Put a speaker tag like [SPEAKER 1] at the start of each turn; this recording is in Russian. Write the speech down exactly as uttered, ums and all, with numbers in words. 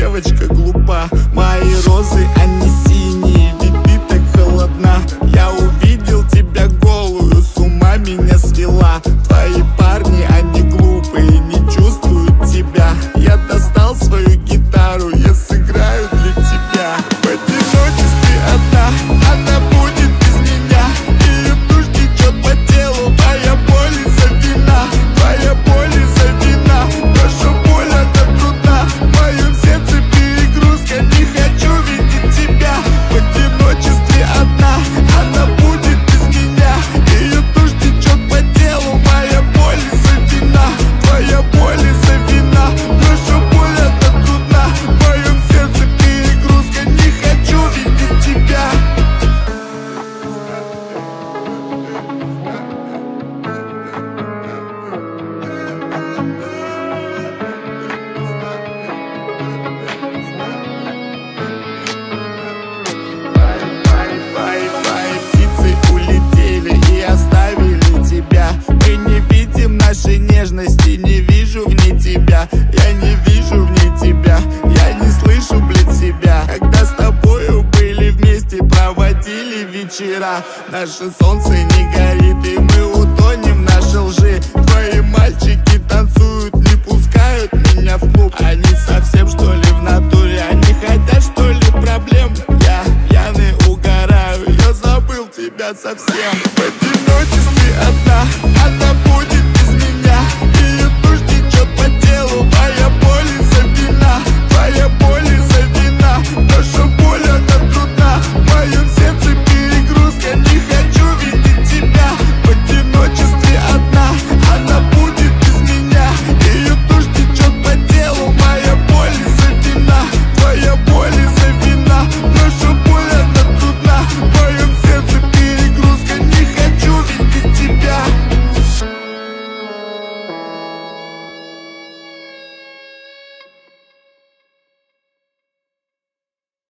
[SPEAKER 1] девочка глупа. Мои розы, они синие, ведь ты так холодна. Я увидел тебя голую, с ума меня свела. Твои парни, они глупые, не чувствуют тебя. Я достал свою гитару, я сыграю для тебя. В одиночестве одна, она будет без меня. Ее душ течет по телу, моя боль из-за вина. Твоя боль из-за вина, наша боль, она трудна. В моем сердце перегрузка, не хочу видеть тебя. В одиночестве одна, она будет без меня. Ее душ течет по телу, моя боль из-за вина. Твоя боль из-за вина, наша боль, она трудна. В моем сердце перегрузка, не хочу видеть тебя. Твои птицы улетели и оставили тебя. Мы не видим нашей нежности, не вижу в ней тебя. Я не вижу в ней тебя, я не слышу, блядь, себя. Когда с тобою были вместе, проводили вечера. Наше солнце не горит, и мы утонем в нашей лжи. Твои мальчики танцуют, не пускают меня в клуб. Они совсем, что ли, в натуре? Они хотят, что ли, проблем? Я пьяный угораю, я забыл тебя совсем.